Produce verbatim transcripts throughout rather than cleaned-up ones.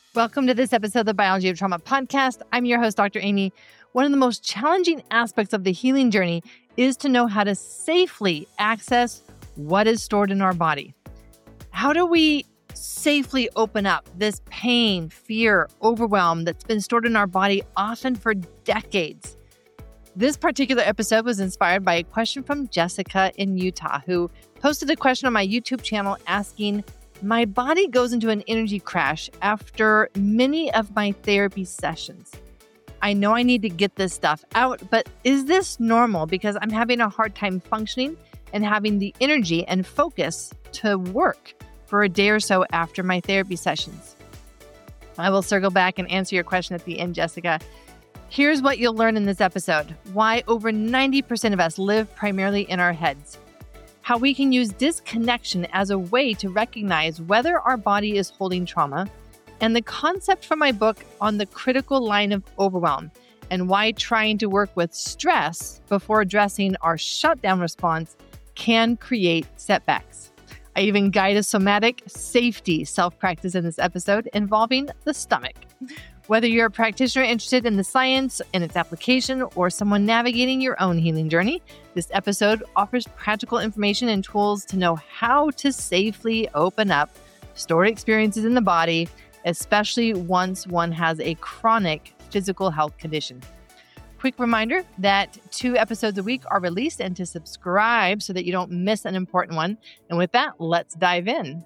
Welcome to this episode of the Biology of Trauma podcast. I'm your host, Doctor Amy. One of the most challenging aspects of the healing journey is to know how to safely access what is stored in our body. How do we safely open up this pain, fear, overwhelm that's been stored in our body often for decades? This particular episode was inspired by a question from Jessica in Utah, who posted a question on my YouTube channel asking, my body goes into an energy crash after many of my therapy sessions. I know I need to get this stuff out, but is this normal? Because I'm having a hard time functioning and having the energy and focus to work for a day or so after my therapy sessions. I will circle back and answer your question at the end, Jessica. Here's what you'll learn in this episode: why over ninety percent of us live primarily in our heads, how we can use disconnection as a way to recognize whether our body is holding trauma, and the concept from my book on the critical line of overwhelm and why trying to work with stress before addressing our shutdown response can create setbacks. I even guide a somatic safety self-practice in this episode involving the stomach. Whether you're a practitioner interested in the science and its application or someone navigating your own healing journey, this episode offers practical information and tools to know how to safely open up stored experiences in the body, especially once one has a chronic physical health condition. Quick reminder that two episodes a week are released and to subscribe so that you don't miss an important one. And with that, let's dive in.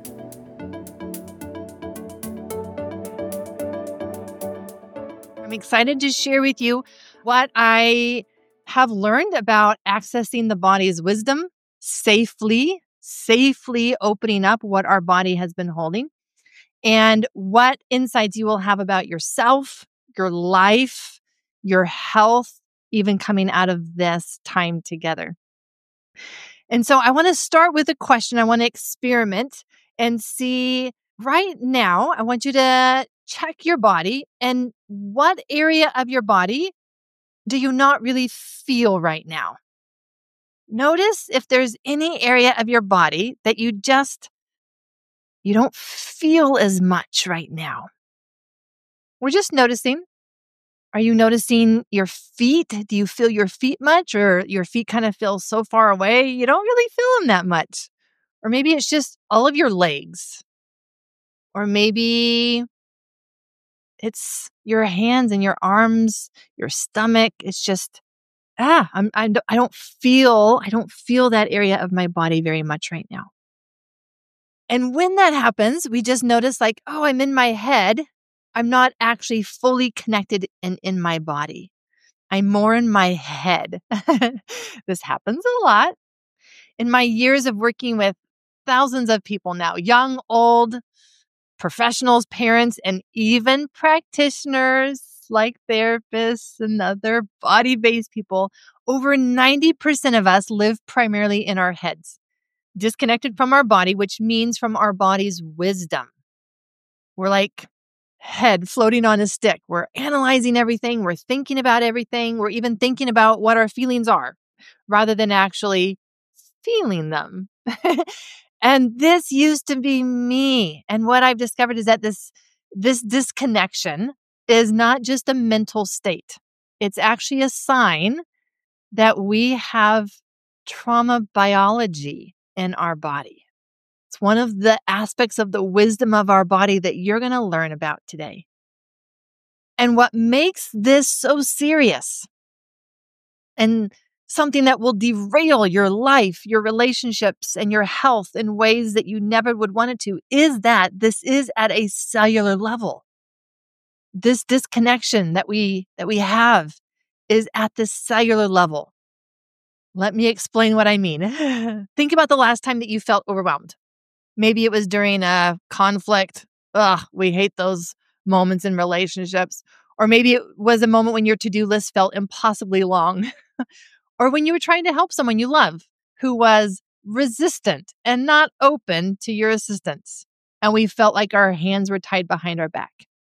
I'm excited to share with you what I have learned about accessing the body's wisdom safely, safely opening up what our body has been holding, and what insights you will have about yourself, your life, your health, even coming out of this time together. And so I want to start with a question. I want to experiment and see right now. I want you to check your body, and what area of your body do you not really feel right now? Notice if there's any area of your body that you just, you don't feel as much right now. We're just noticing. Are you noticing your feet? Do you feel your feet much, or your feet kind of feel so far away you don't really feel them that much? Or maybe it's just all of your legs. Or maybe it's your hands and your arms, your stomach. It's just, ah, I'm, I don't I don't feel, I don't feel that area of my body very much right now. And when that happens, we just notice like, oh, I'm in my head. I'm not actually fully connected and in my body. I'm more in my head. This happens a lot. In my years of working with thousands of people now, young, old, professionals, parents, and even practitioners like therapists and other body-based people, over ninety percent of us live primarily in our heads, disconnected from our body, which means from our body's wisdom. We're like head floating on a stick. We're analyzing everything. We're thinking about everything. We're even thinking about what our feelings are rather than actually feeling them. And this used to be me. And what I've discovered is that this, this disconnection is not just a mental state. It's actually a sign that we have trauma biology in our body. It's one of the aspects of the wisdom of our body that you're going to learn about today. And what makes this so serious and something that will derail your life, your relationships, and your health in ways that you never would want it to, is that this is at a cellular level. This disconnection that we that we have is at the cellular level. Let me explain what I mean. Think about the last time that you felt overwhelmed. Maybe it was during a conflict. Ugh, we hate those moments in relationships. Or maybe it was a moment when your to-do list felt impossibly long. Or when you were trying to help someone you love who was resistant and not open to your assistance, and we felt like our hands were tied behind our back.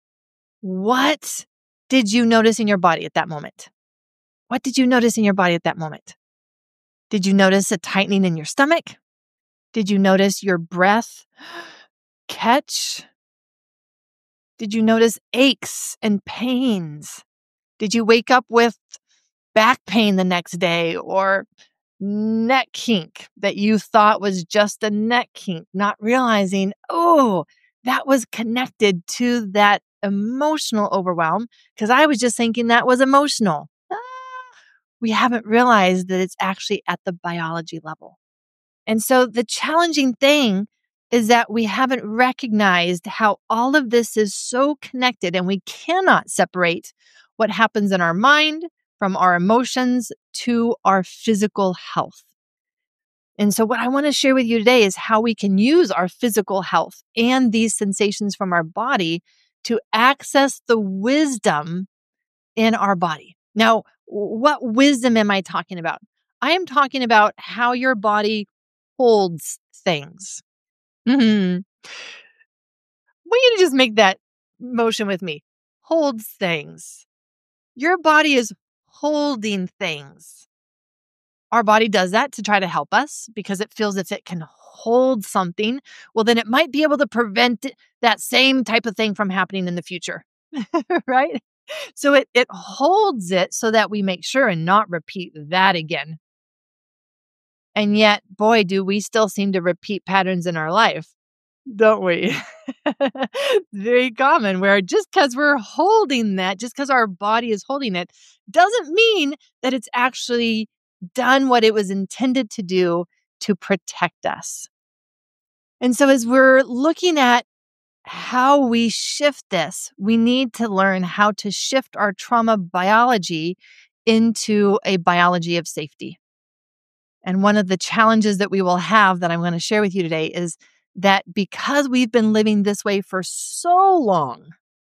What did you notice in your body at that moment? What did you notice in your body at that moment? Did you notice a tightening in your stomach? Did you notice your breath catch? Did you notice aches and pains? Did you wake up with back pain the next day or neck kink that you thought was just a neck kink, not realizing, oh, that was connected to that emotional overwhelm because I was just thinking that was emotional. Ah, we haven't realized that it's actually at the biology level. And so the challenging thing is that we haven't recognized how all of this is so connected and we cannot separate what happens in our mind from our emotions to our physical health. And so what I want to share with you today is how we can use our physical health and these sensations from our body to access the wisdom in our body. Now, what wisdom am I talking about? I am talking about how your body holds things. Mm-hmm. I want you to just make that motion with me. Holds things. Your body is holding things. Our body does that to try to help us because it feels if it can hold something, well, then it might be able to prevent that same type of thing from happening in the future, right? So it, it holds it so that we make sure and not repeat that again. And yet, boy, do we still seem to repeat patterns in our life, don't we? Very common where just because we're holding that, just because our body is holding it, doesn't mean that it's actually done what it was intended to do to protect us. And so as we're looking at how we shift this, we need to learn how to shift our trauma biology into a biology of safety. And one of the challenges that we will have that I'm going to share with you today is that because we've been living this way for so long,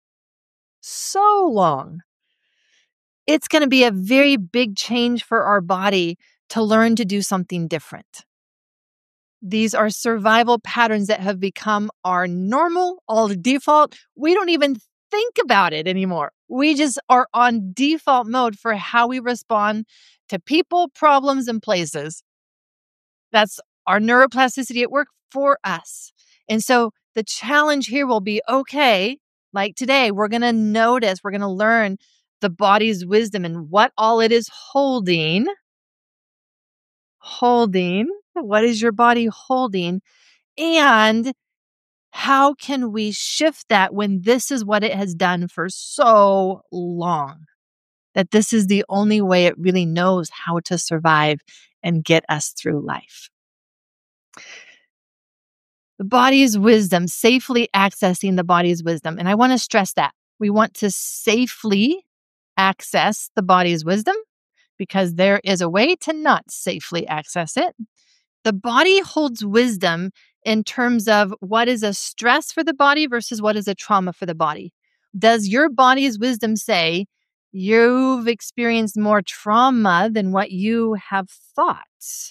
so long, it's going to be a very big change for our body to learn to do something different. These are survival patterns that have become our normal, all default. We don't even think about it anymore. We just are on default mode for how we respond to people, problems, and places. That's our neuroplasticity at work for us. And so the challenge here will be, okay, like today, we're going to notice, we're going to learn the body's wisdom and what all it is holding. Holding. What is your body holding? And how can we shift that when this is what it has done for so long? That this is the only way it really knows how to survive and get us through life. The body's wisdom, safely accessing the body's wisdom. And I want to stress that. We want to safely access the body's wisdom because there is a way to not safely access it. The body holds wisdom in terms of what is a stress for the body versus what is a trauma for the body. Does your body's wisdom say you've experienced more trauma than what you have thought?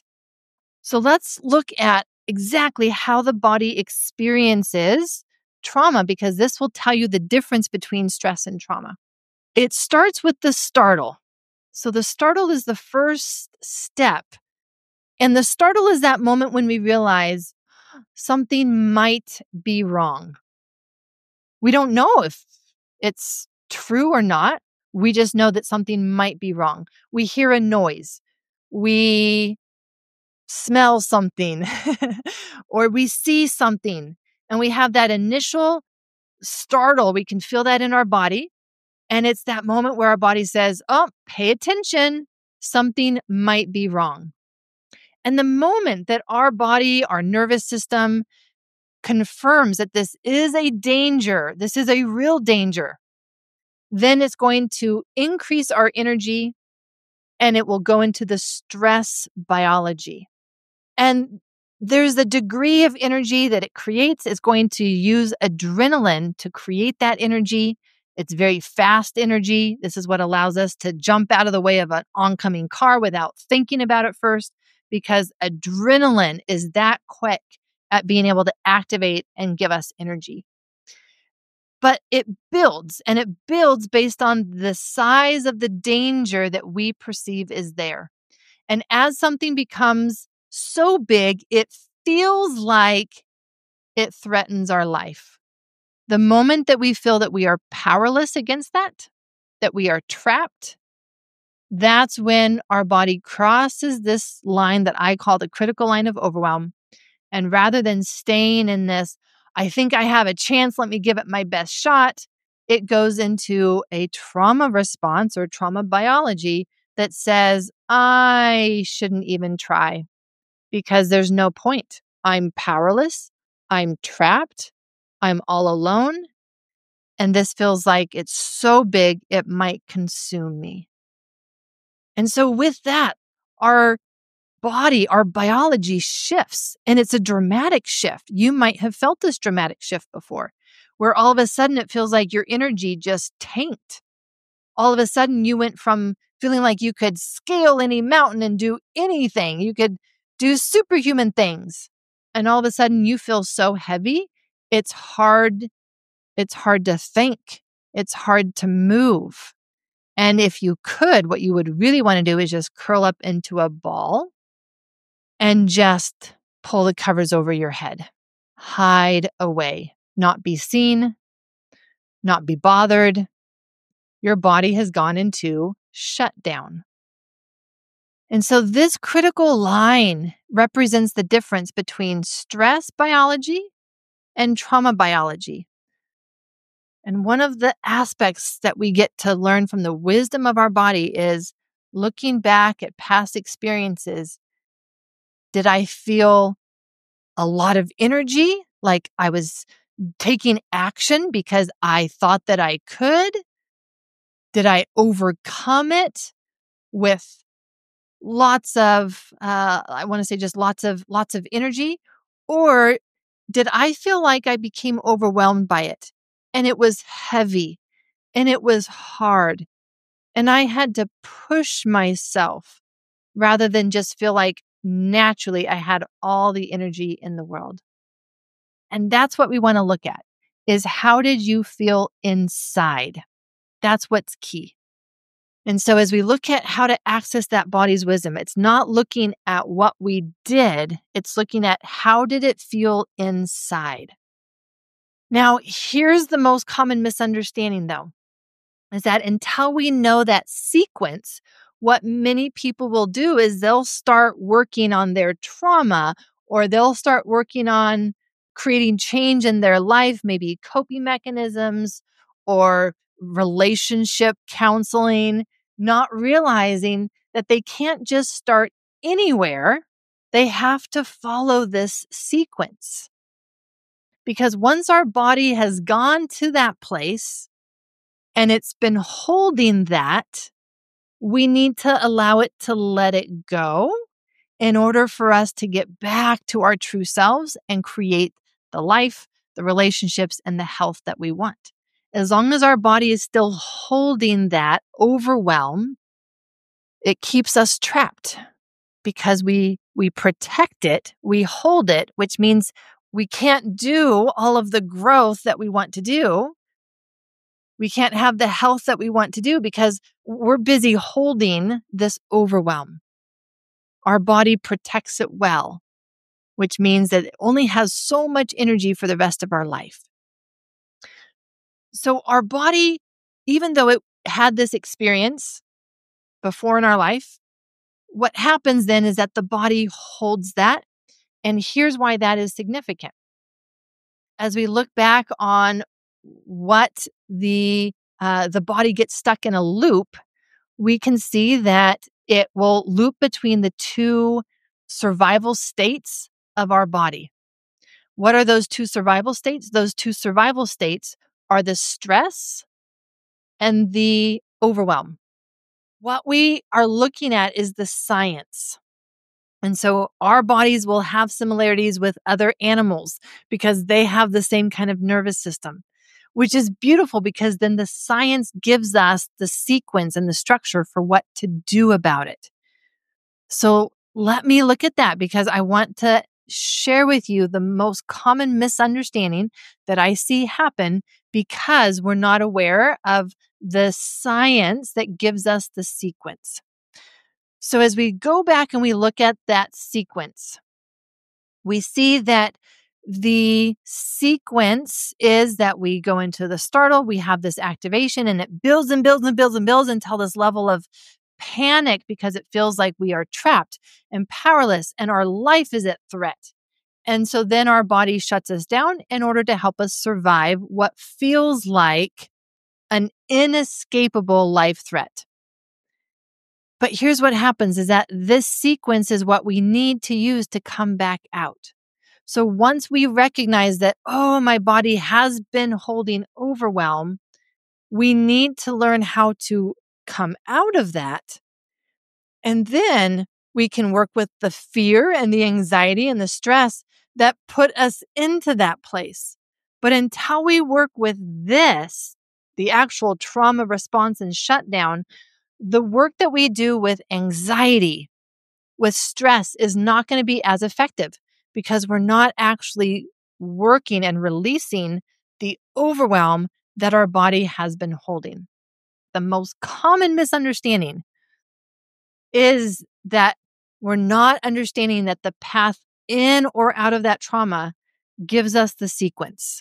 So let's look at exactly how the body experiences trauma because this will tell you the difference between stress and trauma. It starts with the startle. So the startle is the first step. And the startle is that moment when we realize something might be wrong. We don't know if it's true or not. We just know that something might be wrong. We hear a noise. We smell something or we see something and we have that initial startle. We can feel that in our body. And it's that moment where our body says, oh, pay attention. Something might be wrong. And the moment that our body, our nervous system confirms that this is a danger, this is a real danger, then it's going to increase our energy and it will go into the stress biology. And there's a degree of energy that it creates. It's going to use adrenaline to create that energy. It's very fast energy. This is what allows us to jump out of the way of an oncoming car without thinking about it first, because adrenaline is that quick at being able to activate and give us energy. But it builds, and it builds based on the size of the danger that we perceive is there. And as something becomes so big, it feels like it threatens our life. The moment that we feel that we are powerless against that, that we are trapped, that's when our body crosses this line that I call the critical line of overwhelm. And rather than staying in this, I think I have a chance, let me give it my best shot, it goes into a trauma response or trauma biology that says, I shouldn't even try because there's no point. I'm powerless. I'm trapped. I'm all alone. And this feels like it's so big, it might consume me. And so with that, our body, our biology shifts, and it's a dramatic shift. You might have felt this dramatic shift before, where all of a sudden it feels like your energy just tanked. All of a sudden you went from feeling like you could scale any mountain and do anything. You could do superhuman things. And all of a sudden you feel so heavy, it's hard, it's hard to think. It's hard to move. And if you could, what you would really want to do is just curl up into a ball and just pull the covers over your head. Hide away, not be seen, not be bothered. Your body has gone into shutdown. And so this critical line represents the difference between stress biology and trauma biology. And one of the aspects that we get to learn from the wisdom of our body is looking back at past experiences. Did I feel a lot of energy, like I was taking action because I thought that I could? Did I overcome it with lots of, uh, I want to say just lots of, lots of energy? Or did I feel like I became overwhelmed by it and it was heavy and it was hard and I had to push myself rather than just feel like naturally I had all the energy in the world? And that's what we want to look at, is how did you feel inside? That's what's key. And so as we look at how to access that body's wisdom, it's not looking at what we did, it's looking at how did it feel inside. Now, here's the most common misunderstanding though, is that until we know that sequence, what many people will do is they'll start working on their trauma, or they'll start working on creating change in their life, maybe coping mechanisms or relationship counseling, not realizing that they can't just start anywhere. They have to follow this sequence. Because once our body has gone to that place and it's been holding that, we need to allow it to let it go in order for us to get back to our true selves and create the life, the relationships, and the health that we want. As long as our body is still holding that overwhelm, it keeps us trapped because we we protect it, we hold it, which means we can't do all of the growth that we want to do. We can't have the health that we want to do because we're busy holding this overwhelm. Our body protects it well, which means that it only has so much energy for the rest of our life. So our body, even though it had this experience before in our life, what happens then is that the body holds that. And here's why that is significant. As we look back on what the uh, the body gets stuck in a loop, we can see that it will loop between the two survival states of our body. What are those two survival states? Those two survival states are the stress and the overwhelm. What we are looking at is the science. And so our bodies will have similarities with other animals because they have the same kind of nervous system, which is beautiful because then the science gives us the sequence and the structure for what to do about it. So let me look at that because I want to share with you the most common misunderstanding that I see happen because we're not aware of the science that gives us the sequence. So as we go back and we look at that sequence, we see that the sequence is that we go into the startle, we have this activation, and it builds and builds and builds and builds until this level of panic because it feels like we are trapped and powerless and our life is at threat. And so then our body shuts us down in order to help us survive what feels like an inescapable life threat. But here's what happens is that this sequence is what we need to use to come back out. So once we recognize that, oh, my body has been holding overwhelm, we need to learn how to come out of that. And then we can work with the fear and the anxiety and the stress that put us into that place. But until we work with this, the actual trauma response and shutdown, the work that we do with anxiety, with stress is not going to be as effective because we're not actually working and releasing the overwhelm that our body has been holding. The most common misunderstanding is that we're not understanding that the path in or out of that trauma gives us the sequence.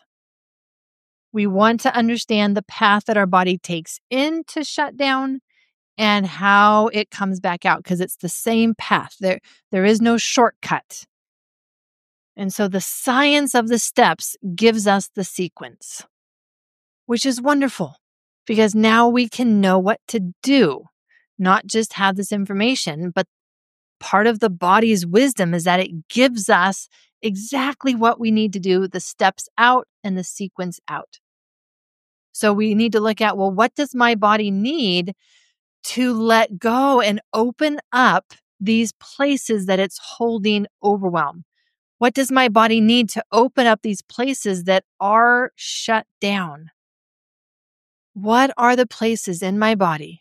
We want to understand the path that our body takes into shutdown and how it comes back out, because it's the same path. There, there is no shortcut. And so the science of the steps gives us the sequence, which is wonderful because now we can know what to do, not just have this information, but part of the body's wisdom is that it gives us exactly what we need to do, the steps out and the sequence out. So we need to look at, well, what does my body need to let go and open up these places that it's holding overwhelm? What does my body need to open up these places that are shut down? What are the places in my body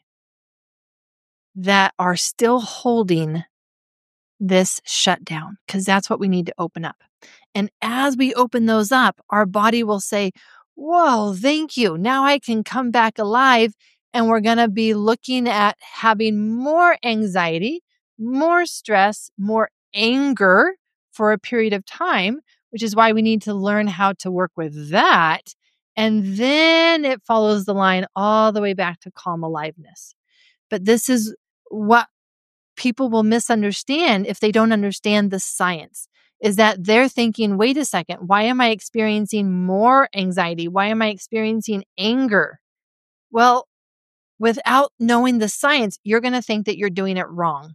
that are still holding this shutdown? Because that's what we need to open up. And as we open those up, our body will say, whoa, thank you. Now I can come back alive. And we're going to be looking at having more anxiety, more stress, more anger for a period of time, which is why we need to learn how to work with that. And then it follows the line all the way back to calm aliveness. But this is what people will misunderstand if they don't understand the science, is that they're thinking, wait a second, why am I experiencing more anxiety? Why am I experiencing anger? Well, without knowing the science, you're going to think that you're doing it wrong.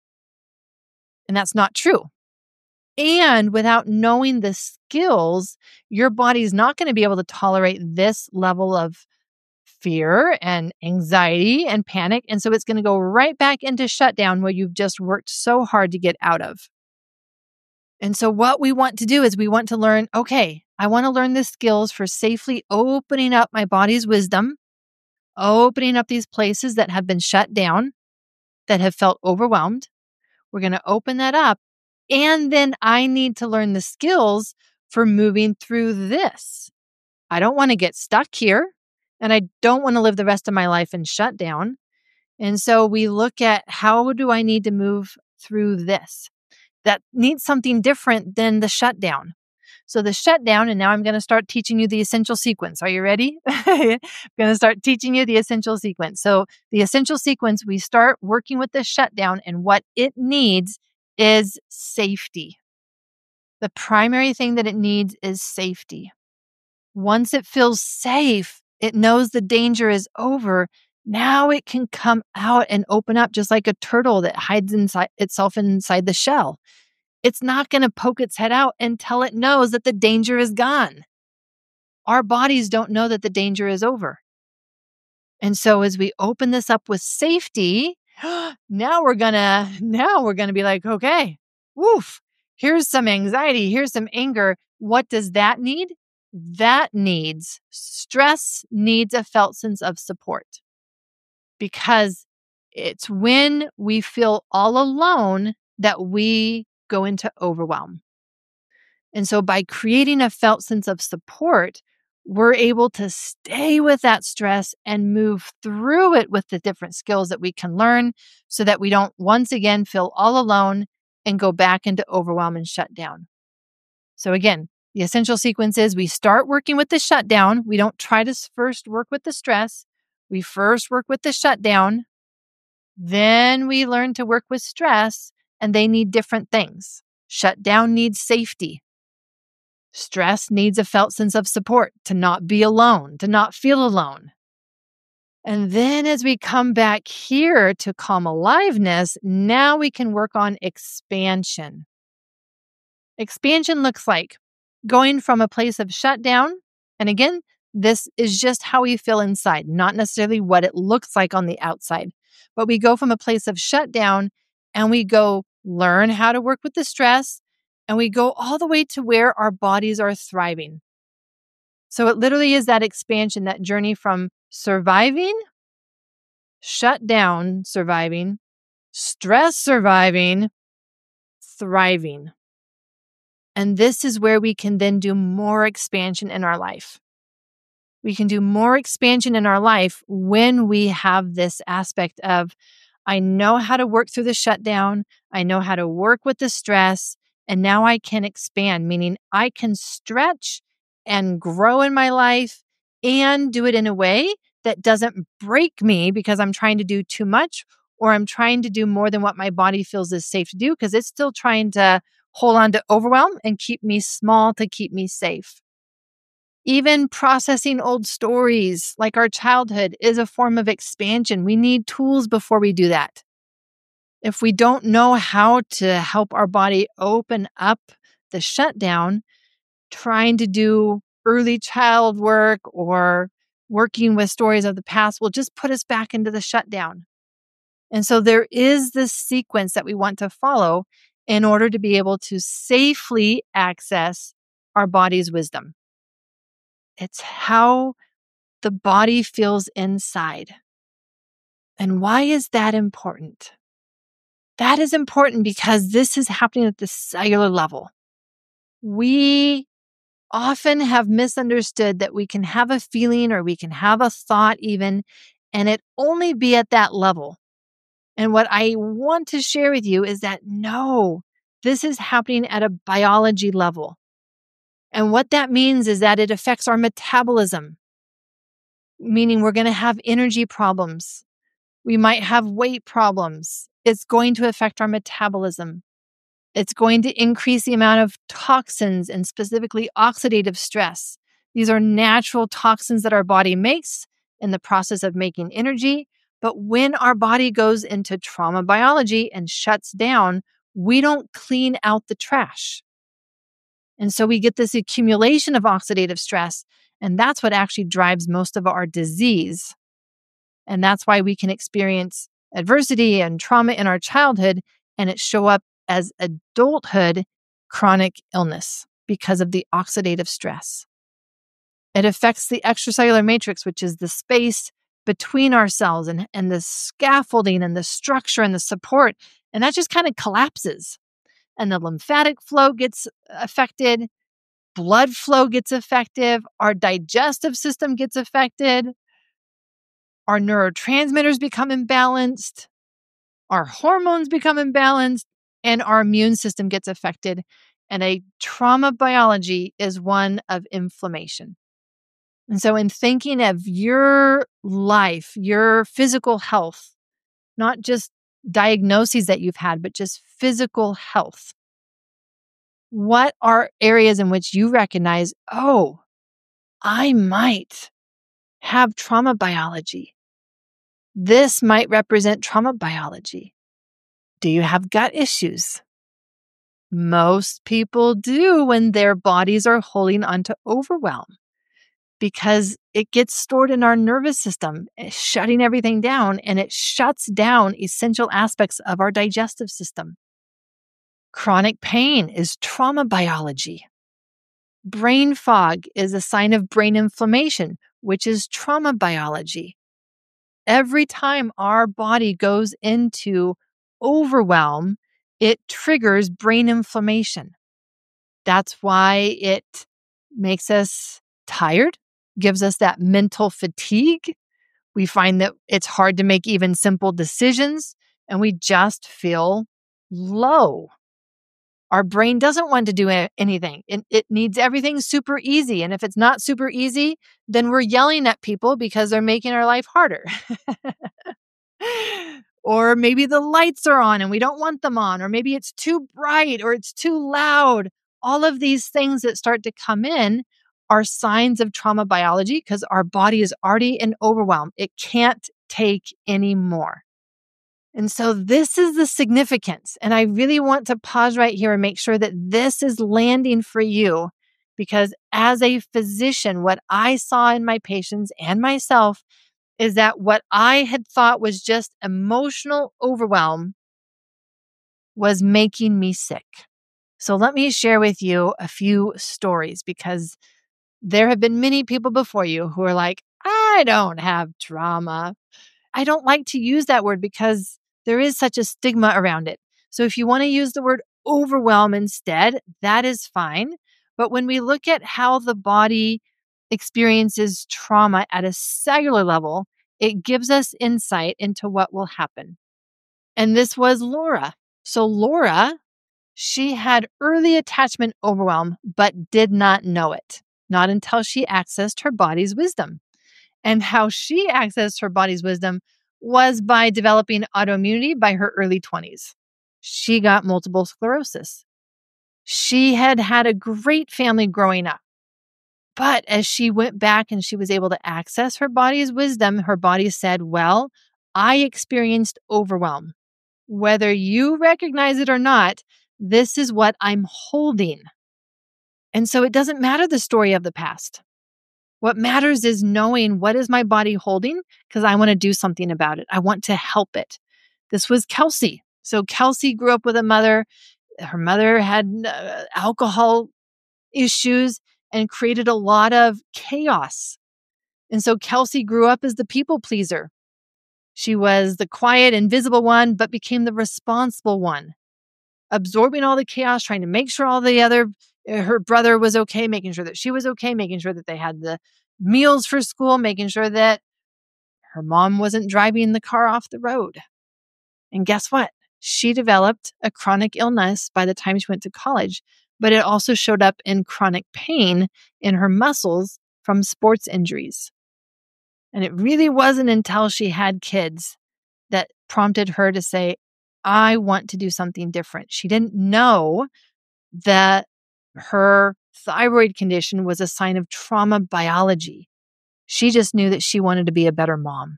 And that's not true. And without knowing the skills, your body's not going to be able to tolerate this level of fear and anxiety and panic. And so it's going to go right back into shutdown where you've just worked so hard to get out of. And so what we want to do is we want to learn, okay, I want to learn the skills for safely opening up my body's wisdom, opening up these places that have been shut down, that have felt overwhelmed. We're going to open that up. And then I need to learn the skills for moving through this. I don't want to get stuck here. And I don't want to live the rest of my life in shutdown. And so we look at, how do I need to move through this? That needs something different than the shutdown. So the shutdown, and now I'm going to start teaching you the essential sequence. Are you ready? I'm going to start teaching you the essential sequence. So the essential sequence, we start working with the shutdown, and what it needs is safety. The primary thing that it needs is safety. Once it feels safe, it knows the danger is over. Now it can come out and open up just like a turtle that hides inside itself inside the shell. It's not going to poke its head out until it knows that the danger is gone. Our bodies don't know that the danger is over. And so as we open this up with safety, now we're going to now we're going to be like, okay, woof, here's some anxiety, here's some anger. What does that need? That needs stress, needs a felt sense of support. Because it's when we feel all alone that we go into overwhelm. And so by creating a felt sense of support, we're able to stay with that stress and move through it with the different skills that we can learn so that we don't once again feel all alone and go back into overwhelm and shut down. So again, The essential sequence is we start working with the shutdown. We don't try to first work with the stress. We first work with the shutdown. Then we learn to work with stress, and they need different things. Shutdown needs safety. Stress needs a felt sense of support, to not be alone, to not feel alone. And then as we come back here to calm aliveness, now we can work on expansion. Expansion looks like going from a place of shutdown. And again, this is just how we feel inside, not necessarily what it looks like on the outside. But we go from a place of shutdown and we go learn how to work with the stress, and we go all the way to where our bodies are thriving. So it literally is that expansion, that journey from surviving, shut down, surviving, stress, surviving, thriving. And this is where we can then do more expansion in our life. We can do more expansion in our life when we have this aspect of, I know how to work through the shutdown. I know how to work with the stress. And now I can expand, meaning I can stretch and grow in my life and do it in a way that doesn't break me because I'm trying to do too much, or I'm trying to do more than what my body feels is safe to do because it's still trying to hold on to overwhelm and keep me small to keep me safe. Even processing old stories like our childhood is a form of expansion. We need tools before we do that. If we don't know how to help our body open up the shutdown, trying to do early child work or working with stories of the past will just put us back into the shutdown. And so there is this sequence that we want to follow in order to be able to safely access our body's wisdom. It's how the body feels inside. And why is that important? That is important because this is happening at the cellular level. We often have misunderstood that we can have a feeling or we can have a thought even, and it only be at that level. And what I want to share with you is that no, this is happening at a biology level. And what that means is that it affects our metabolism, meaning we're going to have energy problems. We might have weight problems. It's going to affect our metabolism. It's going to increase the amount of toxins and specifically oxidative stress. These are natural toxins that our body makes in the process of making energy. But when our body goes into trauma biology and shuts down, we don't clean out the trash. And so we get this accumulation of oxidative stress, and that's what actually drives most of our disease. And that's why we can experience adversity and trauma in our childhood, and it show up as adulthood chronic illness because of the oxidative stress. It affects the extracellular matrix, which is the space between our cells and, and the scaffolding and the structure and the support. And that just kind of collapses. And the lymphatic flow gets affected. Blood flow gets affected. Our digestive system gets affected. Our neurotransmitters become imbalanced. Our hormones become imbalanced. And our immune system gets affected. And a trauma biology is one of inflammation. And so in thinking of your life, your physical health, not just diagnoses that you've had, but just physical health, what are areas in which you recognize, oh, I might have trauma biology? This might represent trauma biology. Do you have gut issues? Most people do when their bodies are holding onto overwhelm, because it gets stored in our nervous system, shutting everything down, and it shuts down essential aspects of our digestive system. Chronic pain is trauma biology. Brain fog is a sign of brain inflammation, which is trauma biology. Every time our body goes into overwhelm, it triggers brain inflammation. That's why it makes us tired, gives us that mental fatigue. We find that it's hard to make even simple decisions, and we just feel low. Our brain doesn't want to do a- anything. It, it needs everything super easy. And if it's not super easy, then we're yelling at people because they're making our life harder. Or maybe the lights are on and we don't want them on, or maybe it's too bright or it's too loud. All of these things that start to come in are signs of trauma biology because our body is already in overwhelm. It can't take any more. And so this is the significance. And I really want to pause right here and make sure that this is landing for you, because as a physician, what I saw in my patients and myself is that what I had thought was just emotional overwhelm was making me sick. So let me share with you a few stories, because there have been many people before you who are like, I don't have trauma. I don't like to use that word because there is such a stigma around it. So if you want to use the word overwhelm instead, that is fine. But when we look at how the body experiences trauma at a cellular level, it gives us insight into what will happen. And this was Laura. So Laura, she had early attachment overwhelm, but did not know it, not until she accessed her body's wisdom. And how she accessed her body's wisdom was by developing autoimmunity by her early twenties. She got multiple sclerosis. She had had a great family growing up. But as she went back and she was able to access her body's wisdom, her body said, well, I experienced overwhelm. Whether you recognize it or not, this is what I'm holding. And so it doesn't matter the story of the past. What matters is knowing, what is my body holding? Because I want to do something about it. I want to help it. This was Kelsey. So Kelsey grew up with a mother. Her mother had uh, alcohol issues and created a lot of chaos. And so Kelsey grew up as the people pleaser. She was the quiet, invisible one, but became the responsible one, absorbing all the chaos, trying to make sure all the other, her brother was okay, making sure that she was okay, making sure that they had the meals for school, making sure that her mom wasn't driving the car off the road. And guess what? She developed a chronic illness by the time she went to college, but it also showed up in chronic pain in her muscles from sports injuries. And it really wasn't until she had kids that prompted her to say, I want to do something different. She didn't know that her thyroid condition was a sign of trauma biology. She just knew that she wanted to be a better mom.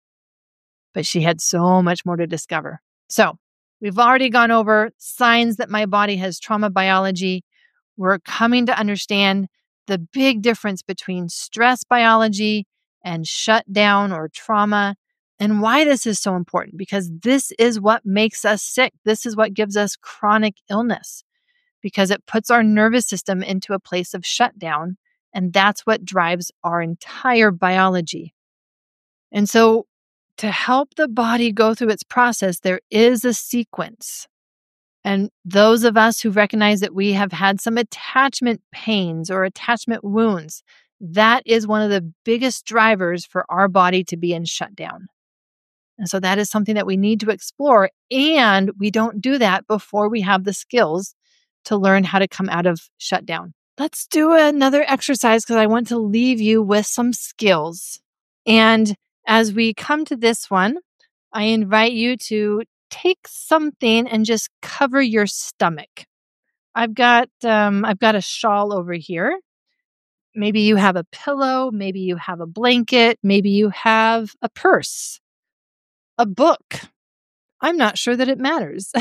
But she had so much more to discover. So we've already gone over signs that my body has trauma biology. We're coming to understand the big difference between stress biology and shutdown or trauma, and why this is so important, because this is what makes us sick. This is what gives us chronic illness, because it puts our nervous system into a place of shutdown, and that's what drives our entire biology. And so to help the body go through its process, there is a sequence. And those of us who recognize that we have had some attachment pains or attachment wounds, that is one of the biggest drivers for our body to be in shutdown. And so that is something that we need to explore. And we don't do that before we have the skills to learn how to come out of shutdown. Let's do another exercise, because I want to leave you with some skills. And as we come to this one, I invite you to take something and just cover your stomach. I've got um, I've got a shawl over here. Maybe you have a pillow. Maybe you have a blanket. Maybe you have a purse, a book. I'm not sure that it matters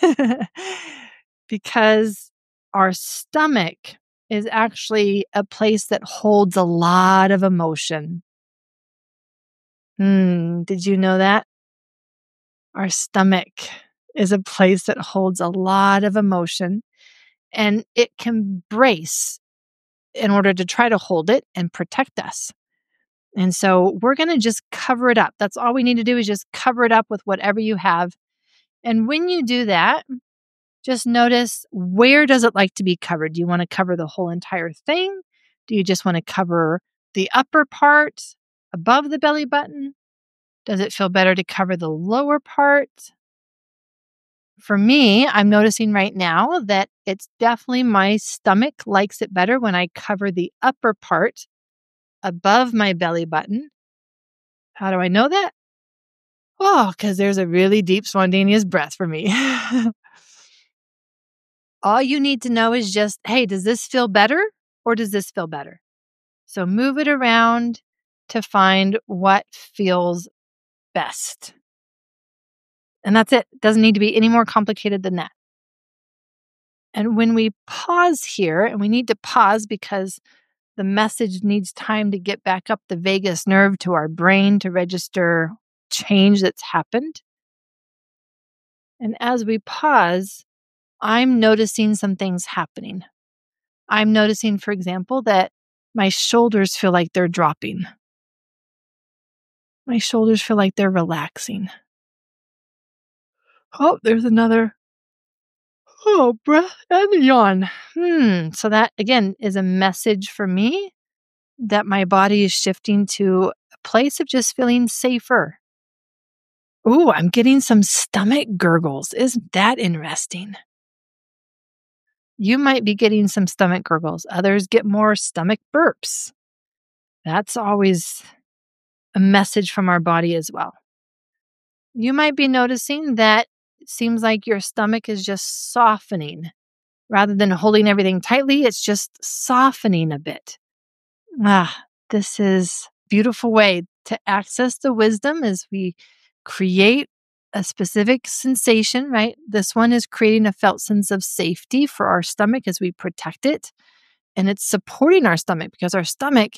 because our stomach is actually a place that holds a lot of emotion. Hmm, did you know that? Our stomach is a place that holds a lot of emotion, and it can brace in order to try to hold it and protect us. And so we're going to just cover it up. That's all we need to do, is just cover it up with whatever you have. And when you do that, just notice, where does it like to be covered? Do you want to cover the whole entire thing? Do you just want to cover the upper part above the belly button? Does it feel better to cover the lower part? For me, I'm noticing right now that it's definitely my stomach likes it better when I cover the upper part above my belly button. How do I know that? Oh, because there's a really deep spontaneous breath for me. All you need to know is just, hey, does this feel better or does this feel better? So move it around to find what feels best. And that's it. It doesn't need to be any more complicated than that. And when we pause here, and we need to pause because the message needs time to get back up the vagus nerve to our brain to register change that's happened. And as we pause, I'm noticing some things happening. I'm noticing, for example, that my shoulders feel like they're dropping. My shoulders feel like they're relaxing. Oh, there's another. Oh, breath and yawn. Hmm. So that, again, is a message for me that my body is shifting to a place of just feeling safer. Ooh, I'm getting some stomach gurgles. Isn't that interesting? You might be getting some stomach gurgles. Others get more stomach burps. That's always a message from our body as well. You might be noticing that it seems like your stomach is just softening. Rather than holding everything tightly, it's just softening a bit. Ah, this is a beautiful way to access the wisdom as we create a specific sensation, right? This one is creating a felt sense of safety for our stomach as we protect it. And it's supporting our stomach because our stomach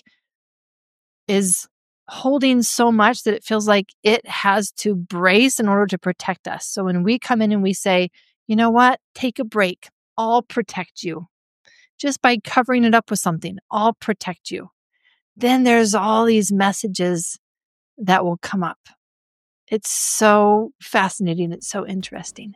is holding so much that it feels like it has to brace in order to protect us. So when we come in and we say, you know what, take a break, I'll protect you. Just by covering it up with something, I'll protect you. Then there's all these messages that will come up. It's so fascinating. It's so interesting.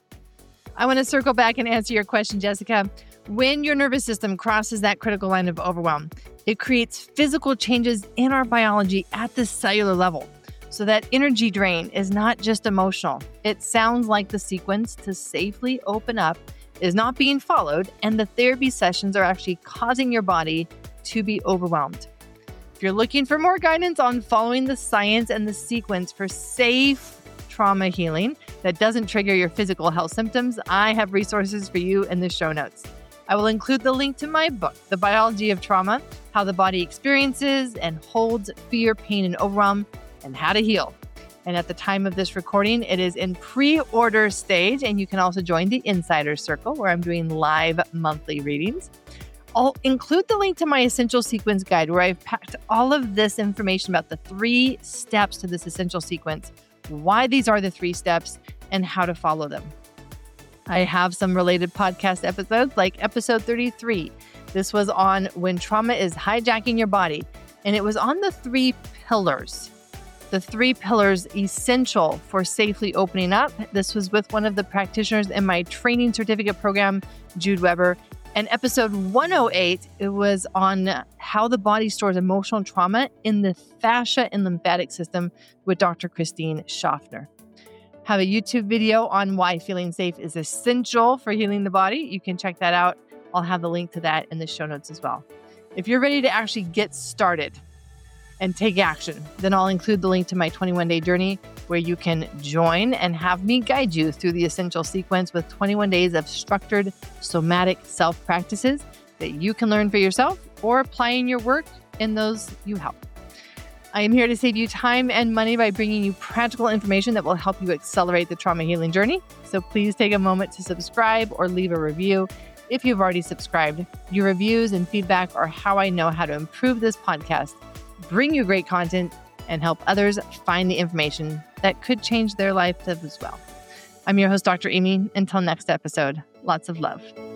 I want to circle back and answer your question, Jessica. When your nervous system crosses that critical line of overwhelm, it creates physical changes in our biology at the cellular level. So that energy drain is not just emotional. It sounds like the sequence to safely open up is not being followed, and the therapy sessions are actually causing your body to be overwhelmed. If you're looking for more guidance on following the science and the sequence for safe trauma healing that doesn't trigger your physical health symptoms, I have resources for you in the show notes. I will include the link to my book, The Biology of Trauma, How the Body Experiences and Holds Fear, Pain, and Overwhelm, and How to Heal. And at the time of this recording, it is in pre-order stage, and you can also join the Insider Circle where I'm doing live monthly readings. I'll include the link to my Essential Sequence Guide where I've packed all of this information about the three steps to this essential sequence, why these are the three steps, and how to follow them. I have some related podcast episodes like episode thirty-three. This was on when trauma is hijacking your body, and it was on the three pillars. The three pillars essential for safely opening up. This was with one of the practitioners in my training certificate program, Jude Weber. And episode one oh eight, it was on how the body stores emotional trauma in the fascia and lymphatic system with Doctor Christine Schaffner. Have a YouTube video on why feeling safe is essential for healing the body. You can check that out. I'll have the link to that in the show notes as well. If you're ready to actually get started and take action, then I'll include the link to my twenty-one day journey where you can join and have me guide you through the essential sequence with twenty-one days of structured somatic self practices that you can learn for yourself or apply in your work in those you help. I am here to save you time and money by bringing you practical information that will help you accelerate the trauma healing journey. So please take a moment to subscribe or leave a review if you've already subscribed. Your reviews and feedback are how I know how to improve this podcast, bring you great content, and help others find the information that could change their life as well. I'm your host, Doctor Amy. Until next episode, lots of love.